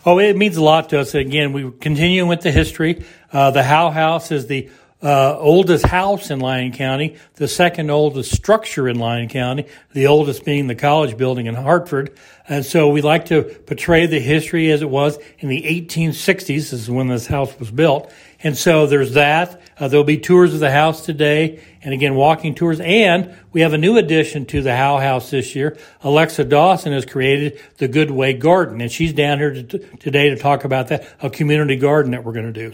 Oh, it means a lot to us. Again, we continue with the history. The Howe House is the oldest house in Lyon County, the second oldest structure in Lyon County, the oldest being the college building in Hartford. And so we like to portray the history as it was in the 1860s. This is when this house was built. And so there's that. There'll be tours of the house today, and again, walking tours. And we have a new addition to the Howe House this year. Alexa Dawson has created the Goodway Garden, and she's down here today to talk about that, a community garden that we're going to do.